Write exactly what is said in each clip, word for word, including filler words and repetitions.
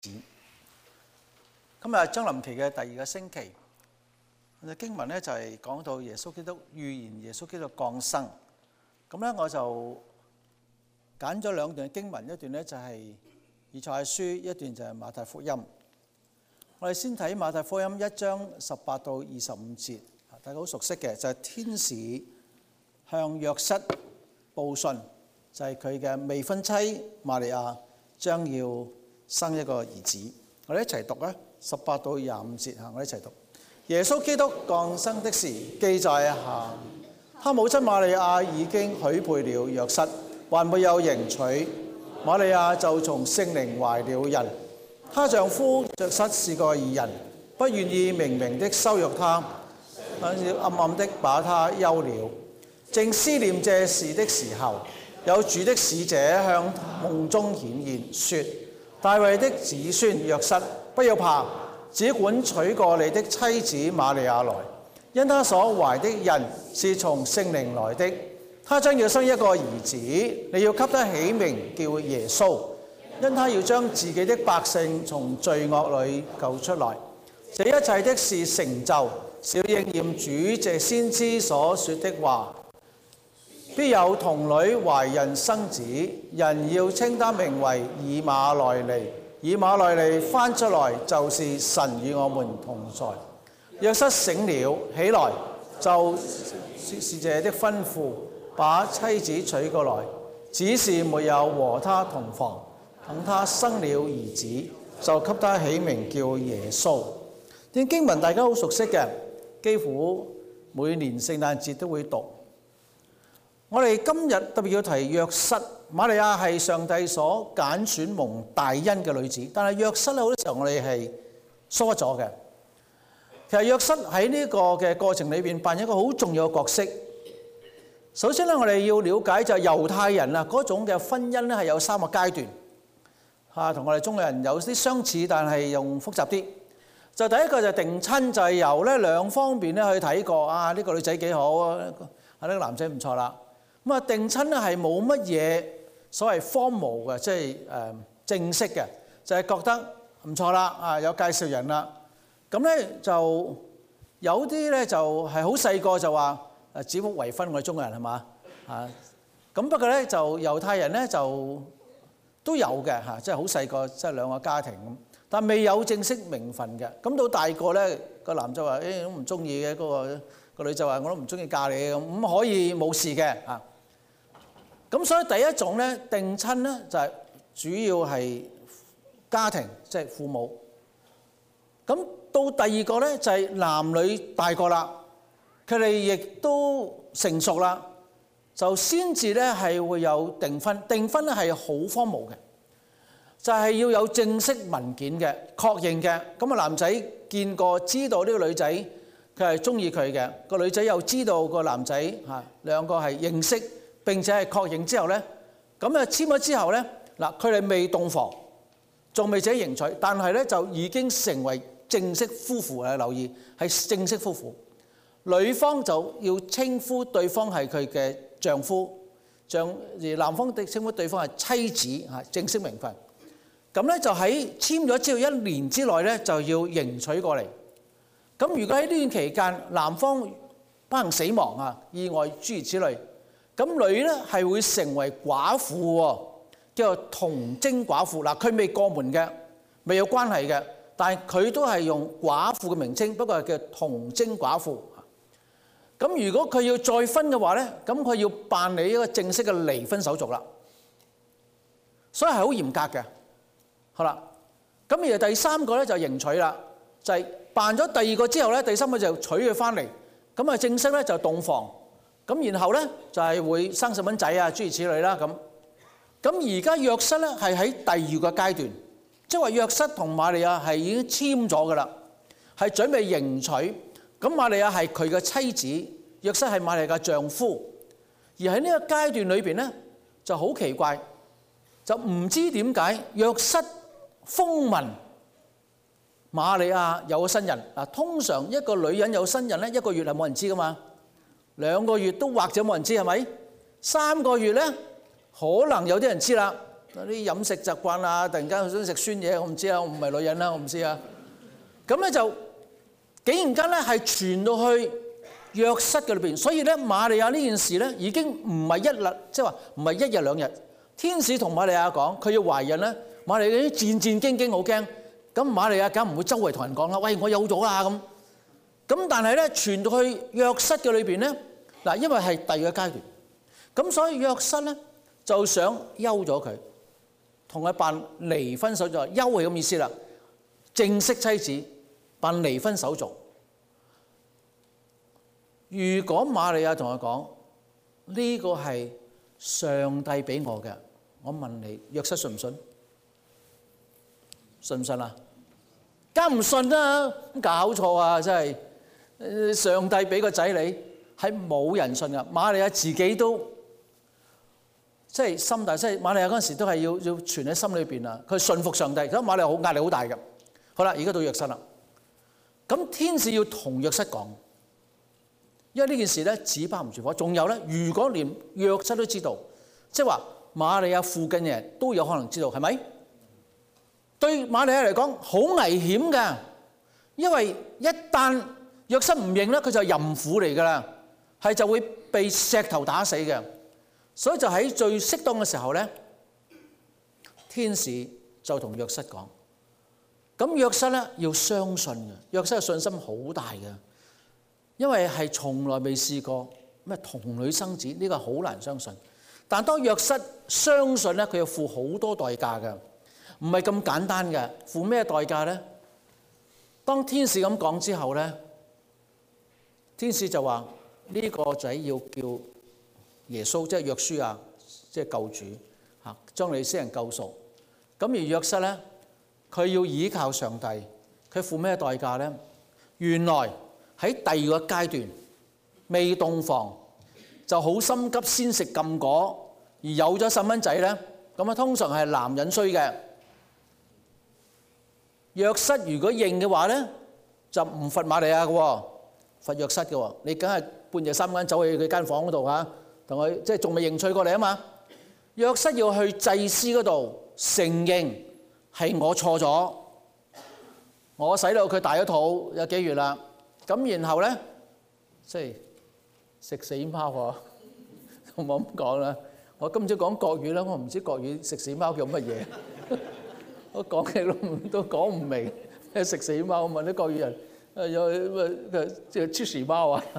今日將臨期嘅第二個星期，經文咧就係講到耶穌基督預言耶穌基督降生。咁咧我就揀咗兩段經文，一段咧就係以賽亞書，一段就係馬太福音。我哋先睇馬太福音一章十八到二十五節，大家好熟悉嘅就係天使向約瑟報信，就係佢嘅未婚妻瑪利亞將要生一個兒子。我哋一齊讀啊，十八到廿五節嚇，我哋一齊讀。耶穌基督降生的事記載下，他母親瑪利亞已經許配了約瑟，還沒有迎娶，瑪利亞就從聖靈懷了孕。她丈夫約瑟是個義人，不願意明明的羞辱她，要暗暗的把她休了。正思念這事的時候，有主的使者向夢中顯現，說：大衛的子孫約瑟，不要怕，只管娶過你的妻子瑪利亞來，因她所懷的孕是從聖靈來的。她將要生一個兒子，你要給他起名叫耶穌，因他要將自己的百姓從罪惡裏救出來。這一切的事成就，是要應驗主藉先知所說的話。必有童女懷孕生子，人要稱他名為以馬內利。以馬內利翻出來就是神與我們同在。約瑟醒了起來，就使者的吩咐，把妻子娶過來，只是沒有和他同房。等他生了兒子，就給他起名叫耶穌。啲經文大家好熟悉嘅，幾乎每年聖誕節都會讀。我哋今日特別要提約瑟，瑪利亞係上帝所揀選蒙大恩嘅女子，但係約瑟咧好多時候我哋係疏忽咗嘅。其實約瑟喺呢個嘅過程裏邊扮演一個好重要嘅角色。首先咧，我哋要了解就係猶太人啊嗰種嘅婚姻咧係有三個階段，嚇同我哋中國人有啲相似，但係用複雜啲。就第一個就係定親，就係由咧兩方面咧去睇過啊，呢個女仔幾好啊，呢個男仔唔錯啦。咁啊，定親咧係冇乜嘢所謂 formal 嘅，即係誒正式嘅，就係覺得唔錯啦，啊有介紹人啦。咁咧就有啲咧就係好細個就話誒指腹為婚，我哋中國人係嘛啊？咁不過咧就猶太人咧就都有嘅嚇，即係好細個，即係兩個家庭咁，但未有正式名分嘅。咁到大個咧，個男就話誒都唔中意嘅，嗰個個女就話我都唔中意嫁你咁，咁可以冇事嘅嚇。咁所以第一種咧定親咧就係主要係家庭，即係父母。咁到第二個咧就係男女大個啦，佢哋亦都成熟啦，就先至咧係會有訂婚。訂婚咧係好荒謬嘅，就係要有正式文件嘅確認嘅。咁啊男仔見過知道呢個女仔佢係中意佢嘅，個女仔又知道個男仔嚇兩個係認識。並且係確認之後咧，咁啊簽咗之後咧，嗱佢哋未洞房，仲未自己迎娶，但係咧就已經成為正式夫婦啊！留意係正式夫婦，女方就要稱呼對方係佢嘅丈夫，丈而男方的稱呼對方係妻子嚇，正式名分。咁咧就喺簽咗之後一年之內咧就要迎娶過嚟。咁如果喺呢段期間男方不幸死亡啊、意外諸如此類。咁女咧係會成為寡婦喎，叫做童貞寡婦。嗱，佢未過門嘅，未有關係嘅，但係佢都係用寡婦嘅名稱，不過係叫童貞寡婦。咁如果佢要再婚嘅話咧，咁佢要辦理一個正式嘅離婚手續啦。所以係好嚴格嘅。好啦，咁而第三個咧就迎娶啦，就係辦咗第二個之後咧，第三個就娶佢翻嚟，咁啊正式咧就洞房。咁然後咧就係會生細蚊仔啊，諸如此類啦咁。咁而家約瑟咧係喺第二個階段，即係話約瑟同瑪利亞係已經簽咗噶啦，係準備迎娶。咁瑪利亞係佢嘅妻子，約瑟係瑪利亞嘅丈夫。而喺呢個階段裏邊咧就好奇怪，就唔知點解約瑟風聞瑪利亞有個新人。嗱，通常一個女人有新人咧，一個月係冇人知噶嘛。兩個月都或者冇人知係咪？三個月咧，可能有啲人知啦。 啲飲食習慣啊，突然間想食酸嘢，我唔知啊，我唔係女人啦，我唔知啊。咁咧就竟然間咧係傳到去約瑟嘅裏邊，所以咧瑪利亞呢件事咧已經唔係一日，即係話唔係一日兩日。天使同瑪利亞講佢要懷孕咧，瑪利亞啲戰戰兢兢好驚。咁瑪利亞梗唔會周圍同人講啦，喂，我有咗啦咁。咁但係咧傳到去約瑟嘅裏邊咧，嗱，因為係第二個階段，咁所以約瑟咧就想休咗佢，同佢辦離婚手續。休係咁意思啦，正式妻子辦離婚手續。如果瑪利亞同佢講呢個係上帝俾我嘅，我問你約瑟信唔信？信唔信啊？梗唔信啦！搞錯啊！真係上帝俾個仔你，係冇人信噶。瑪利亞自己都即係心大，即係瑪利亞嗰陣時都係要要存喺心裏邊啊。佢信服上帝，咁瑪利亞好壓力好大嘅。好啦，而家到約瑟啦。咁天使要同約瑟講，因為呢件事咧紙包唔住火。仲有咧，如果連約瑟都知道，即係話瑪利亞附近嘅人都有可能知道，係咪？對瑪利亞嚟講好危險㗎，因為一旦約瑟唔認咧，佢就係淫婦嚟㗎啦，係就會被石頭打死嘅。所以就喺最適當嘅時候咧，天使就同約瑟講。咁約瑟咧要相信嘅，約瑟嘅信心好大嘅，因為係從來未試過咩童女生子，呢個好難相信。但當約瑟相信咧，佢要付好多代價嘅。唔係咁簡單嘅，付咩代價咧？當天使咁講之後咧，天使就話呢個仔要叫耶穌，即係約書亞，即係救主嚇，將你私人救贖。咁而約瑟咧，佢要依靠上帝，佢付咩代價咧？原來喺第二個階段未洞房就好心急先食禁果，而有咗細蚊仔咧，咁啊通常係男人衰嘅。約瑟如果認嘅話咧，就唔罰瑪利亞嘅，罰約瑟嘅。你梗係半夜三更走去佢間房嗰度嚇，同佢即係仲未認罪過嚟啊嘛。約瑟要去祭司嗰度承認係我錯咗，我使到佢大咗肚有幾月啦。咁然後咧，即係食死貓喎，我冇咁講啦。我今朝講國語啦，我唔知國語食死貓叫乜嘢。我講嘅都都講唔明，食死貓問啲國語人，誒有誒即係出屎貓啊！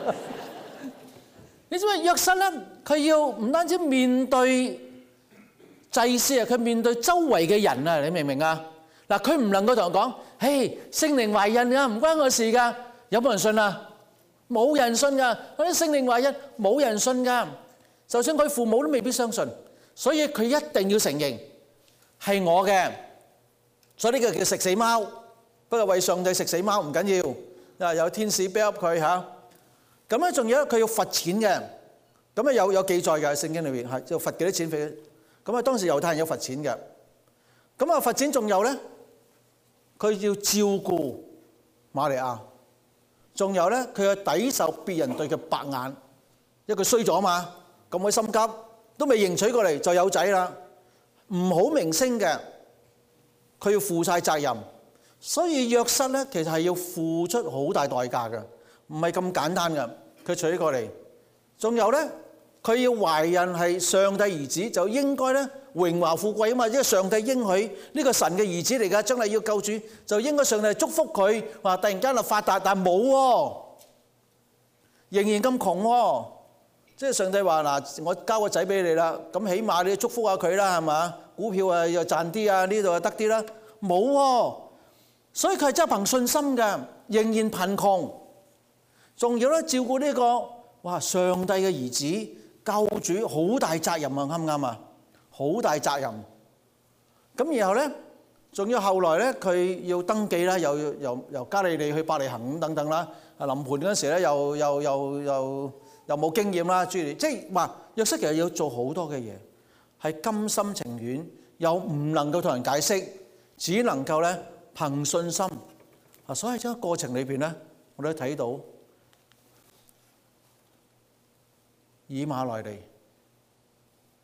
你知唔知約瑟咧？佢要唔單止面對祭司啊，佢面對周圍嘅人啊！你明唔明啊？嗱，佢唔能夠同人講，嘿，聖靈懷孕啊，唔關我事㗎。有冇人信啊？冇人信㗎。嗰啲聖靈懷孕冇人信㗎。就算佢父母都未必相信，所以佢一定要承認。係我嘅，所以呢個叫食死貓。不過為上帝食死貓唔緊要，啊有天使 back up 佢嚇。咁咧仲有佢要罰錢嘅，咁咧有有記載嘅聖經裏邊係要罰幾多錢俾佢。咁啊當時猶太人有罰錢嘅，咁啊罰錢仲有咧，佢要照顧瑪利亞，仲有咧佢要抵受別人對佢白眼，因為佢衰咗嘛，咁佢心急都未認取過嚟就有仔啦。唔好明星嘅，佢要負晒責任，所以約瑟咧其實係要付出好大代價嘅，唔係咁簡單嘅。佢娶過嚟，仲有咧，佢要懷孕係上帝兒子，就應該咧榮華富貴啊嘛，因為上帝應許呢個神嘅兒子嚟㗎，將來要救主，就應該上帝祝福佢，話突然間就發達，但係冇喎，仍然咁窮喎。即係上帝話嗱，我交個仔俾你啦，咁起碼你祝福下佢啦，係嘛？股票啊又賺啲啊，呢度又得啲啦，冇喎。所以佢係真係憑信心㗎，仍然貧窮，仲要咧照顧呢個哇上帝嘅兒子救主，好大責任啊，啱唔啱啊？好大責任。咁然後咧，仲要後來咧，佢要登記啦，又由由加利利去伯利恆咁等等啦。啊臨盆嗰時咧，又又又又又冇經驗啦，諸如即係話約瑟其實要做好多嘅嘢，係甘心情願，又唔能夠同人解釋，只能夠咧憑信心。啊，所以喺個過程裏邊咧，我哋都睇到以馬內利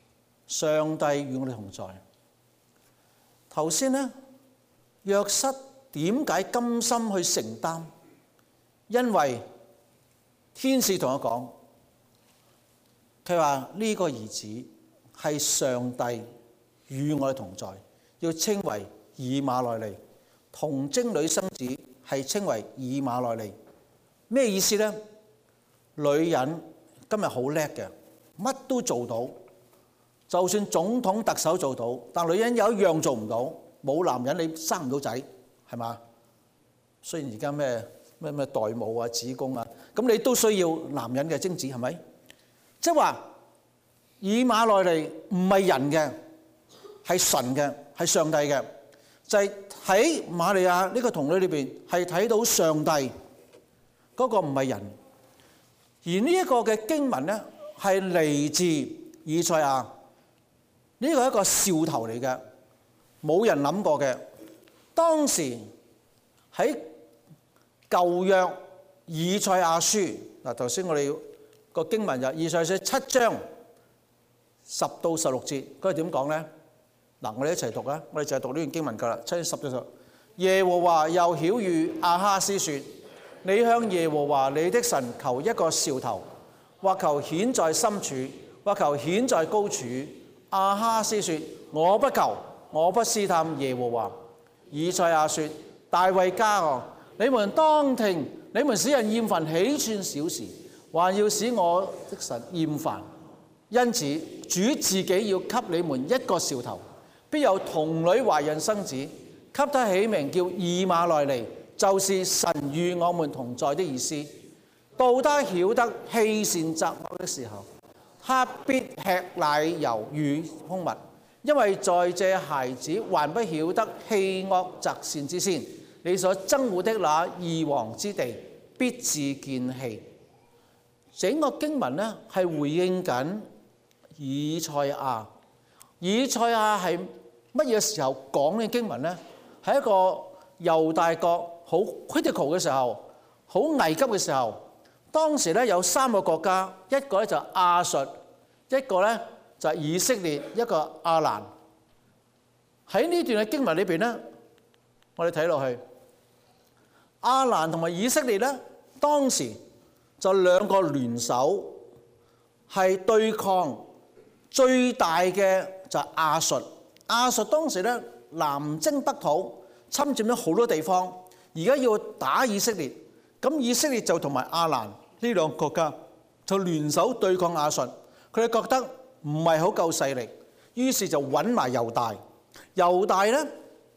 上帝與我哋同在。頭先呢，約瑟點解甘心去承擔？因為天使同我講，佢話呢個兒子係上帝與我哋同在，要稱為以馬內利。童貞女生子係稱為以馬內利。咩意思呢？女人今日好叻嘅，乜都做到，就算總統特首做到，但女人有一樣做唔到，冇男人你生唔到仔，係嘛？雖然而家咩咩咩代母啊、子宮啊，咁你都需要男人嘅精子，係咪？即係話以馬內利唔係人嘅，係神嘅，係上帝嘅，就係喺瑪利亞呢個童女裏邊係睇到上帝嗰個唔係人。而呢一個嘅經文咧，係嚟自以賽亞，呢個係一個兆頭嚟嘅，冇人諗過嘅。當時喺舊約以賽亞書嗱，頭先我哋個經文就以賽亞書七章十到十六節，佢係點講咧？嗱，我哋一齊讀啦，我哋就係讀呢段經文㗎啦。七章十到十六，耶和華又曉諭亞哈斯說：你向耶和華你的神求一個兆頭，或求顯在深處，或求顯在高處。亞哈斯說：我不求，我不試探耶和華。以賽亞說：大衛家啊，你們當聽，你們使人厭煩喜算小事，還要使我的神厭煩。因此主自己要給你們一個兆頭，必有童女懷孕生子，給他起名叫以馬內利，就是神與我們同在的意思。到他曉得棄善擇惡的時候，他必吃奶油與蜂蜜，因為在這孩子還不曉得棄惡擇善之先，你所憎惡的那二王之地必自見棄。整個經文呢係回應緊以賽亞。以賽亞係乜嘢時候講嘅經文呢？係一個猶大國好 critical 嘅時候，好危急嘅時候。當時咧有三個國家，一個咧就亞述，一個咧就係以色列，一個亞蘭。喺呢段嘅經文裏邊咧，我哋睇落去，亞蘭同埋以色列咧，當時就兩個聯手，係對抗最大嘅就係亞述。亞述當時咧南征北討，侵佔咗好多地方，而家要打以色列，咁以色列就同埋亞蘭呢兩個國家就聯手對抗亞述。佢哋覺得唔係好夠勢力，於是就揾埋猶大。猶大咧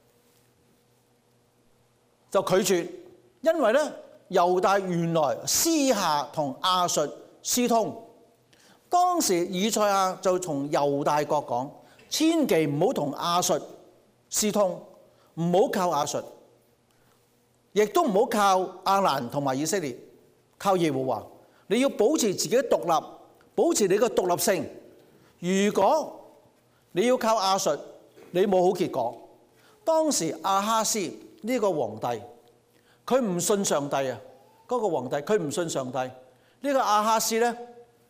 就拒絕，因為咧猶大原來私下同亞述私通。當時以賽亞就從猶大國講，千祈唔好同亞述私通，唔好靠亞述，亦都唔好靠亞蘭同埋以色列，靠耶和華。你要保持自己獨立，保持你個獨立性。如果你要靠亞述，你冇好結果。當時亞哈斯呢個皇帝，佢唔信上帝啊！嗰個皇帝佢唔信上帝。呢個亞哈斯咧，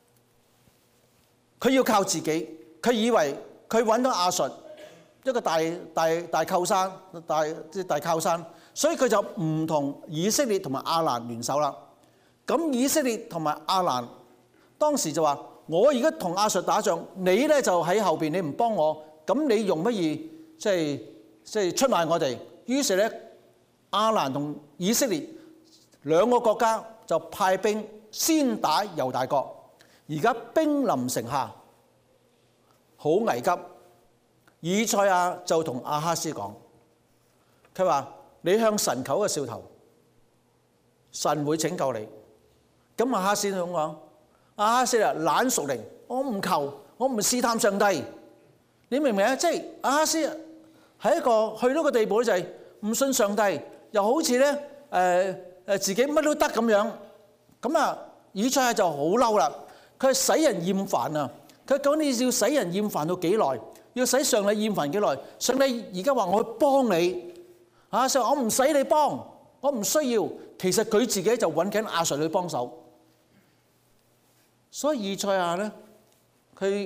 佢要靠自己。佢以為佢揾到亞述一個大大大靠山，大即係大靠山，所以佢就唔同以色列同埋亞蘭聯手啦。咁以色列同埋亞蘭當時就話：我而家同亞述打仗，你咧就喺後邊，你唔幫我，咁你用乜嘢即係即係出賣我哋？於是咧，亞蘭同以色列兩個國家就派兵先打猶大國。而家兵臨城下，好危急。以賽亞就同亞哈斯講，佢話：你向神求個兆頭，神會拯救你。咁亞哈斯咁講，亞哈斯啊懶屬靈，我唔求，我唔試探上帝。你明唔明啊？即係亞哈斯係一個去到個地步咧，就係唔信上帝，又好似咧誒誒自己乜都得咁樣。咁啊，以賽亞就好嬲啦。佢係使人厭煩啊！佢講你要使人厭煩到幾耐？要使上帝厭煩幾耐？上帝而家話我去幫你，啊！上帝我唔使你幫，我唔需要。其實佢自己就揾緊亞述去幫手。所以以賽亞咧，佢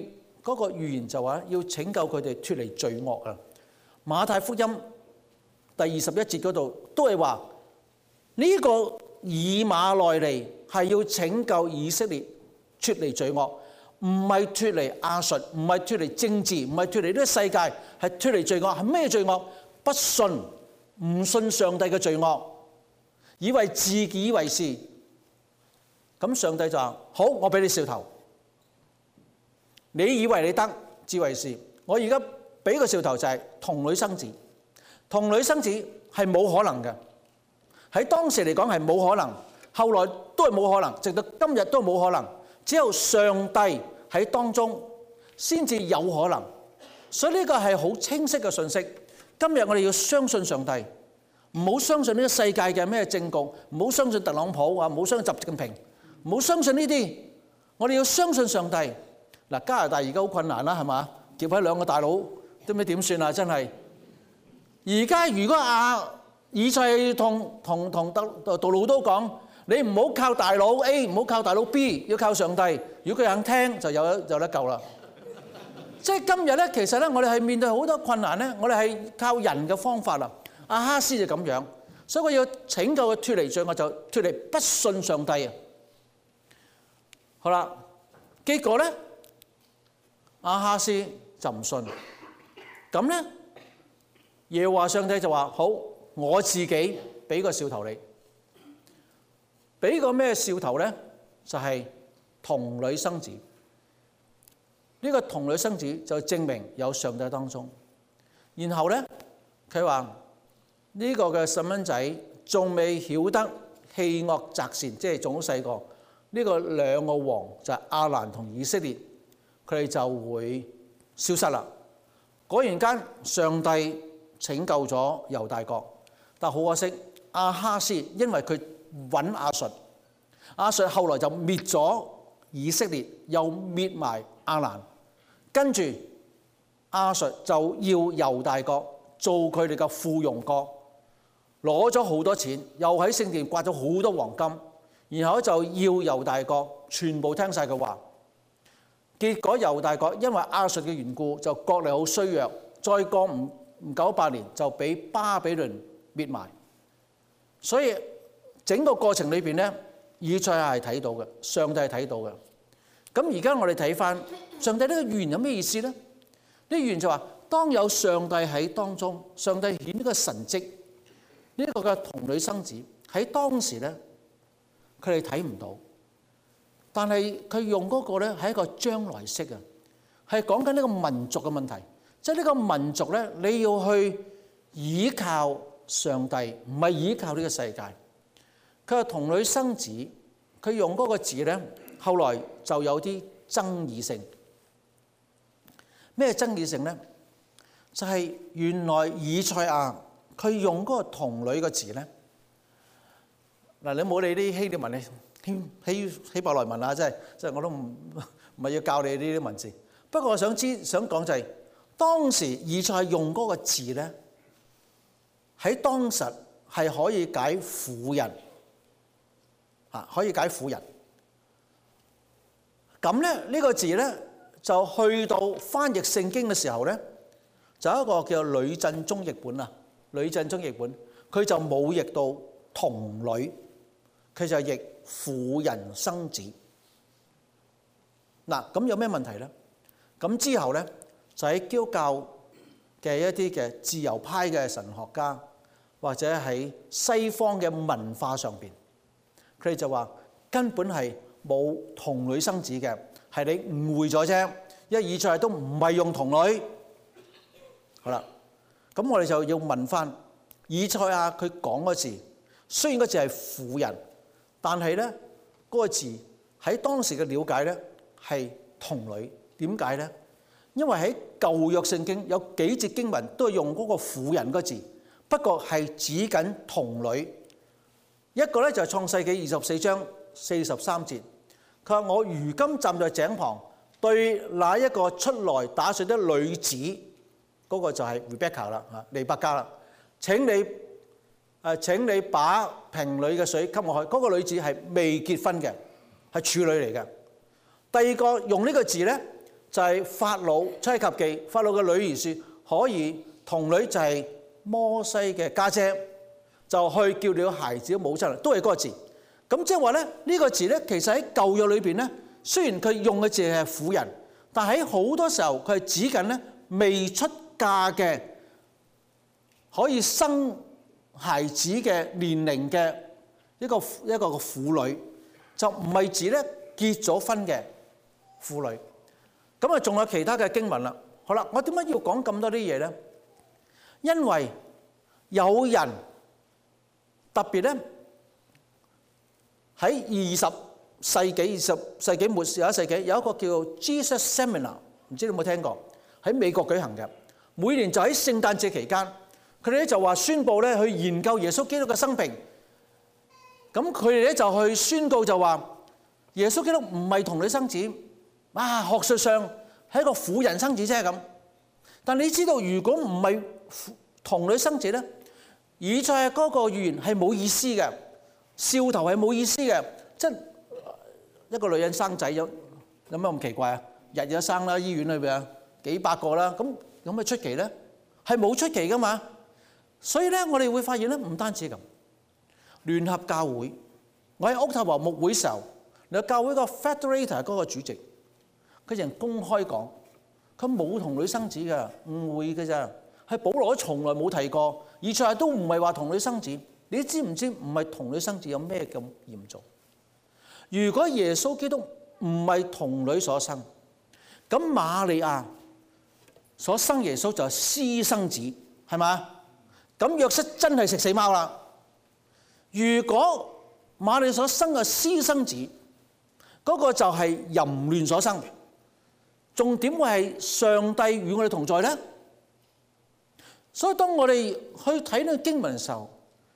嗰個預言就話要拯救佢哋脫離罪惡啊。馬太福音第二十一節嗰度都係話呢個以馬內利係要拯救以色列脫離罪惡，唔係脫離亞述，唔係脫離政治，唔係脫離呢個世界，係脫離罪惡。係咩罪惡？不信、唔信上帝嘅罪惡，以為自己以為是。咁上帝就話：好，我俾你兆頭。你以為你得，自為是。我而家俾個兆頭就係童女生子。童女生子係冇可能嘅，喺當時嚟講係冇可能，後來都係冇可能，直到今日都冇可能。只有上帝喺當中先至有可能。所以呢個係好清晰嘅信息。今日我哋要相信上帝，唔好相信呢個世界嘅咩政局，唔好相信特朗普啊，唔好相信習近平，唔好相信呢啲。我哋要相信上帝。嗱，加拿大而家好困難啦，係嘛？夾喺兩個大佬，都唔知點算啊！真係。而家如果阿以賽同同同杜杜魯都講，你唔好靠大佬 A， 唔好靠大佬 B， 要靠上帝。如果佢肯聽，就有有得救啦。即係今日咧，其實咧，我哋係面對好多困難咧，我哋係靠人嘅方法啦。亞哈斯就咁樣，所以我要拯救佢脫離罪惡，就脫離不信上帝啊。好啦，結果咧，亞哈斯就唔信，咁咧，耶和華上帝就話：好，我自己俾個兆頭你，俾個咩兆頭咧？就係童女生子。呢個童女生子就證明有上帝當中。然後咧，佢話呢個嘅細蚊仔仲未曉得棄惡擇善，即係仲好細個。呢個兩個王就係亞蘭同以色列，佢哋就會消失啦。果然間，上帝拯救咗猶大國，但好可惜，亞哈斯因為佢揾亞述，亞述後來就滅咗以色列，又滅埋亞蘭。跟住亞述就要猶大國做佢哋嘅附庸國，攞咗好多錢，又喺聖殿刮咗好多黃金，然後就要猶大國全部聽晒佢話。結果猶大國因為亞述嘅緣故，就國力好衰弱，再過唔唔夠百年就俾巴比倫滅埋。所以整個過程裏邊咧，以賽亞係睇到嘅，上帝係睇到嘅。咁而家我哋睇翻上帝呢個預言有咩意思咧？呢個預言就話，當有上帝喺當中，上帝顯呢個神蹟，呢個嘅童女生子喺當時咧，佢哋睇唔到，但係佢用嗰個咧係一個將來式啊，係講緊呢個民族嘅問題，即係呢個民族咧，你要去倚靠上帝，唔係倚靠呢個世界。佢話童女生子，佢用嗰個字咧，後來就有啲爭議性。咩爭議性咧？就係、是、原來以賽亞佢用嗰個童女嘅字咧，嗱，你冇理啲希臘文，你希希伯來文啊，即係即係我都唔唔係要教你呢啲文字。不過我想知想講就係、是、當時以賽亞用嗰個字咧，喺當時係可以解婦人啊，可以解婦人。咁咧呢個字咧就去到翻譯聖經嘅時候咧，就有一個叫呂振中譯本啊，呂振中譯本佢就冇譯到童女，佢就譯婦人生子。嗱，咁有咩問題咧？咁之後咧就喺基督教嘅一啲嘅自由派嘅神學家，或者喺西方嘅文化上邊，佢哋就話根本係冇童女生子嘅，係你誤會咗啫。因為以賽亞都唔係用童女。好啦，咁我哋就要問翻以賽亞佢講個字，雖然個字係婦人，但係咧嗰個字喺當時嘅了解咧係童女。點解咧？因為喺舊約聖經有幾節經文都係用嗰個婦人個字，不過係指緊童女。一個咧就係創世記二十四章四十三節，佢話我如今站在井旁，對那一個出來打水的女子，嗰、那個就係 Rebecca 啦，嚇利百加啦。請你誒請你把瓶裏嘅水給我去。嗰、那個女子係未結婚嘅，係處女嚟嘅。第二個用呢個字咧， 就係法老出埃及記，法老嘅女兒説可以，童女就係摩西嘅家姐，就去叫了孩子嘅母親，都係嗰個字。咁即係話咧，呢個字咧，其實喺舊約裏邊咧，雖然佢用嘅字係婦人，但喺好多時候佢係指緊咧未出嫁嘅可以生孩子嘅年齡嘅一個一個嘅婦女，就唔係指咧結咗婚嘅婦女。咁啊，仲有其他嘅經文啦。好啦，我點解要講咁多啲嘢咧？因為有人特別咧喺二十世紀、二十世紀末、廿一世紀有一個叫做 Jesus Seminar， 唔知你有冇聽過？喺美國舉行嘅，每年就喺聖誕節期間，佢哋咧就話宣佈咧去研究耶穌基督嘅生平。咁佢哋咧就去宣告就話耶穌基督唔係童女生子，啊學術上係一個婦人生子啫咁。但你知道如果唔係童女生子咧，以賽亞嗰個預言係冇意思嘅，笑頭係冇意思嘅，即係一個女人生仔有有咩咁奇怪啊？日日生啦，醫院裏邊啊幾百個啦，咁有咩出奇咧？係冇出奇噶嘛。所以咧，我哋會發現咧，唔單止咁，聯合教會，我喺屋頭和牧會時候，聯合教會個 Federator 嗰個主席，佢人公開講，佢冇童女生子嘅，誤會嘅咋，係保羅從來冇提過，而且都唔係話童女生子。你知唔知唔係童女生子有咩咁嚴重？如果耶穌基督唔係童女所生，咁瑪利亞所生耶穌就係私生子，係嘛？咁約瑟真係食死貓啦！如果瑪利亞所生嘅私生子，嗰個就係淫亂所生，仲點會係上帝與我哋同在咧？所以當我哋去睇呢個經文嘅時候，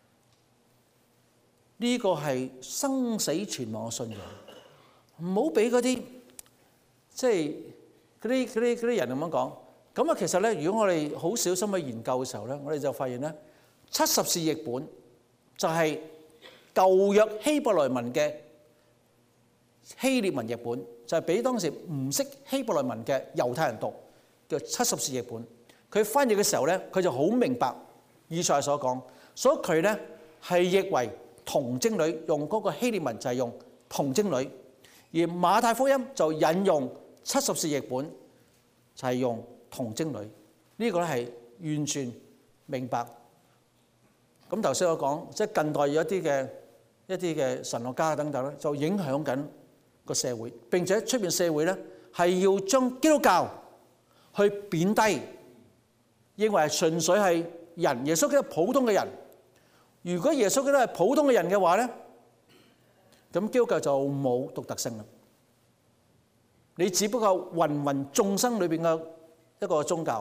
呢個係生死存亡嘅信仰，唔好俾嗰啲即係嗰啲嗰啲嗰啲人咁樣講。咁啊，其實咧，如果我哋好小心去研究嘅時候咧，我哋就發現咧，七十士譯本就係舊約希伯來文嘅希臘文譯本，就係俾當時唔識希伯來文嘅猶太人讀，叫七十士譯本。佢翻譯嘅時候咧，佢就好明白以賽亞所講，所以佢咧係譯為童貞女，用嗰個希臘文就係用童貞女，而馬太福音就引用七十士譯本，就係用童貞女。呢個咧係完全明白。咁頭先我講，即係近代有一啲嘅一啲嘅神學家等等咧，就影響緊個社會，並且出邊社會咧係要將基督教去貶低，認為係純粹係人，耶穌基督普通嘅人。如果耶穌基督係普通嘅人嘅話咧，咁基督教就冇獨特性啦。你只不過芸芸眾生裏邊嘅一個宗教。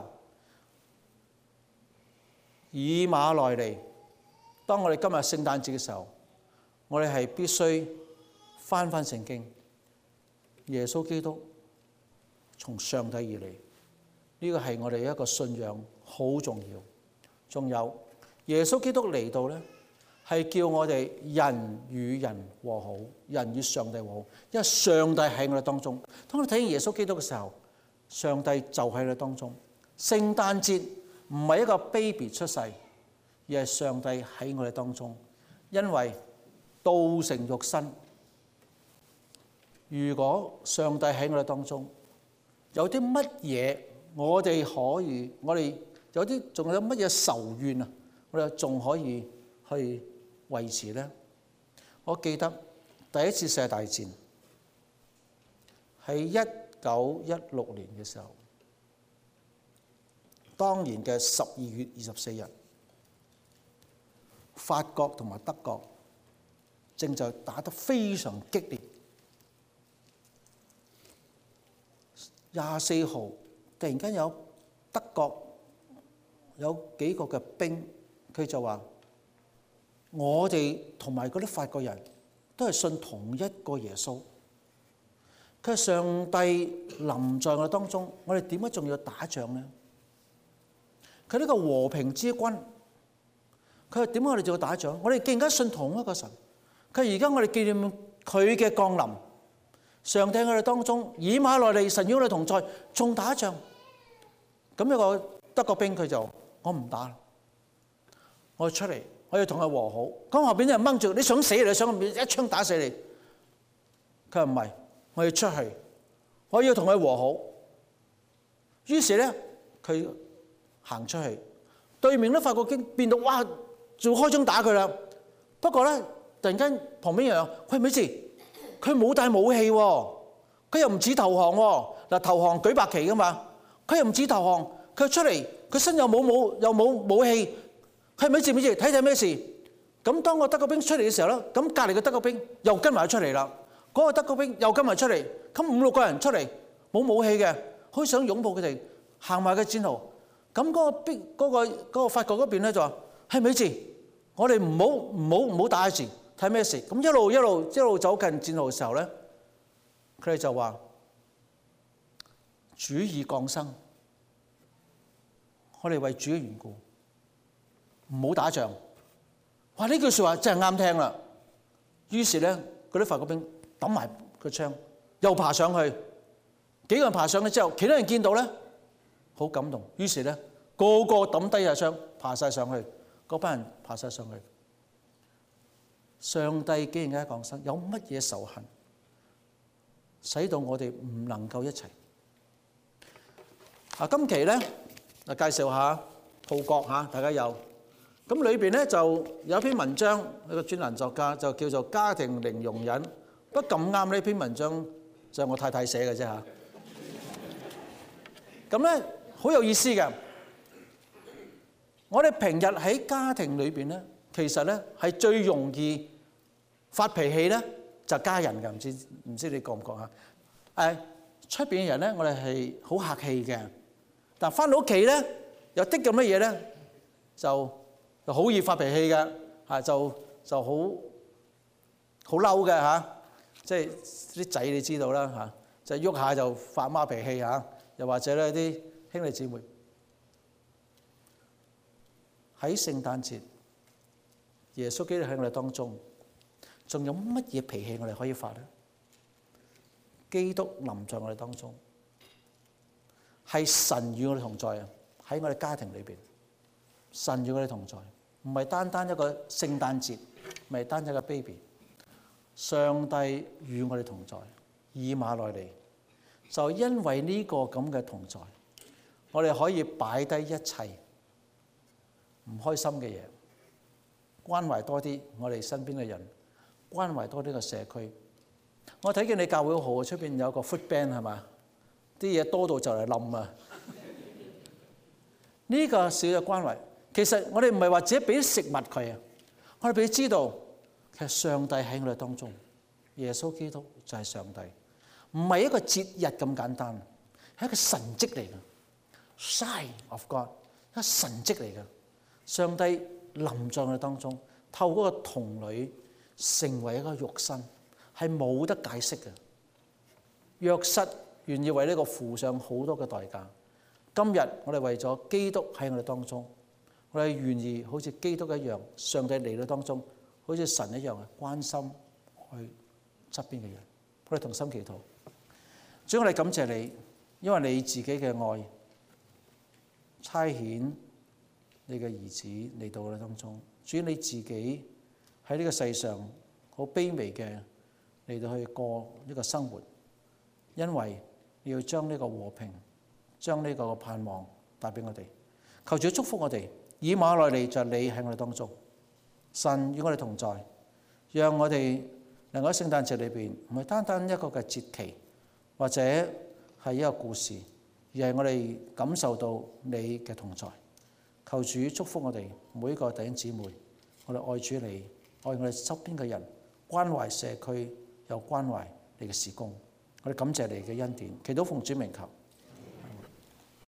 以馬內利，當我哋今日聖誕節嘅時候，我哋係必須翻翻聖經，耶穌基督從上帝而嚟，呢個係我哋一個信仰好重要。仲有耶穌基督嚟到咧，係叫我哋人與人和好，人與上帝和好，因為上帝喺我哋當中。當我哋睇見耶穌基督嘅時候，上帝就喺我哋當中。聖誕節唔係一個 baby 出世，而係上帝喺我哋當中，因為道成肉身。如果上帝喺我哋當中，有啲乜嘢我哋可以，我哋有啲仲有乜嘢仇怨啊？我哋仲可以去維持咧？我記得第一次世界大戰係一九一六年嘅時候，當年嘅十二月二十四日，法國同埋德國正在打得非常激烈。廿四號突然間有德國有幾個嘅兵，佢就話：我哋同埋嗰啲法國人都係信同一個耶穌。佢係上帝臨在我哋當中，我哋點解仲要打仗呢？佢呢個和平之君，佢話點解我哋仲要打仗？我哋既然信同一個神，佢而家我哋紀念佢嘅降臨， 上帝喺我哋當中，以馬內利，神與我哋同在，仲打仗。咁一個德國兵佢就我唔打啦，我要出嚟，我要同佢和好。咁後邊啲人掹住，你想死你想一槍打死你。佢話唔係，我要出去，我要同佢和好。於是咧，佢行出去，對面咧法國兵變到哇，就開槍打佢啦。不過咧，突然間旁邊有人，喂，咪住，佢冇帶武器喎，佢又唔似投降喎。嗱，投降舉白旗噶嘛，佢又唔似投降，佢出嚟，佢身又冇武又冇武器，佢咪住咪住，睇睇咩事？咁當個德國兵出嚟嘅時候咧，咁隔離嘅德國兵又跟埋出嚟啦。嗰個德國兵又跟埋出嚟，咁五六個人出嚟，冇武器嘅，好想擁抱佢哋，行埋個戰壕。咁嗰個兵嗰個嗰個法國嗰邊咧就話：係咪住？我哋唔好唔好唔好打住，睇咩事？咁一路一路一路走近戰壕嘅時候咧，佢哋就話：主已降生，我哋為主嘅緣故，唔好打仗。哇！呢句説話真係啱聽啦。於是咧，嗰啲法國兵抌埋個槍，又爬上去。幾個人爬上去之後，其他人見到咧，好感動。於是咧，個個抌低下槍，爬晒上去。嗰班人爬晒上去。上帝既然而家降生，有乜嘢仇恨，使到我哋唔能夠一齊？啊，今期咧，啊介紹下號角嚇，大家有。咁裏邊咧就有一篇文章，一個專欄作家就叫做《家庭零容忍》。不過咁啱呢篇文章就係我太太寫嘅啫嚇。咁咧好有意思嘅。我哋平日喺家庭裏邊咧，其實咧係最容易發脾氣咧，就家人嘅。唔知唔知你覺唔覺嚇？誒出邊嘅人咧，我哋係好客氣嘅，但翻到屋企咧，有啲咁乜嘢咧，就就好易發脾氣嘅嚇，就就好好嬲嘅嚇。即係啲仔你知道啦嚇，就喐下就發媽脾氣嚇，又或者咧啲兄弟姊妹喺聖誕節，耶穌基督喺我哋當中，仲有乜嘢脾氣我哋可以發咧？基督臨在我哋當中，係神與我哋同在啊！喺我哋家庭裏邊，神與我哋同在，唔係單單一個聖誕節，唔係單單一個 baby。上帝與我哋同在，以馬內利，就因為呢個咁嘅同在，我哋可以擺低一切唔開心嘅嘢，關懷多啲我哋身邊嘅人，關懷多啲個社區。我睇見你教會好好，出邊有個 food bank 係嘛？啲嘢多到就嚟冧啊！呢個小嘅關懷，其實我哋唔係話自己俾食物佢啊，我哋俾佢知道。其實上帝喺我哋當中，耶穌基督就係上帝，唔係一個節日咁簡單，係一個神蹟嚟嘅 ，sign of God， 一個神蹟嚟嘅。上帝臨在我哋當中，透過個童女成為一個肉身，係冇得解釋嘅。約瑟願意為呢個付上好多嘅代價。今日我哋為咗基督喺我哋當中，我哋願意好似基督一樣，上帝嚟到當中。好似神一樣啊，關心去側邊嘅人。我哋同心祈禱，主，我哋感謝你，因為你自己嘅愛差遣你嘅兒子嚟到我哋當中。主，你自己喺呢個世上好卑微嘅嚟到去過呢個生活，因為你要將呢個和平、將呢個盼望帶俾我哋。求主祝福我哋，以馬內利就係你喺我哋當中。神與我哋同在，讓我哋能夠喺聖誕節裏邊唔係單單一個嘅節期，或者係一個故事，而係我哋感受到你嘅同在。求主祝福我哋每一個弟兄姊妹，我哋愛主你，愛我哋周邊嘅人，關懷社區又關懷你嘅事工。我哋感謝你嘅恩典，祈禱奉主名求。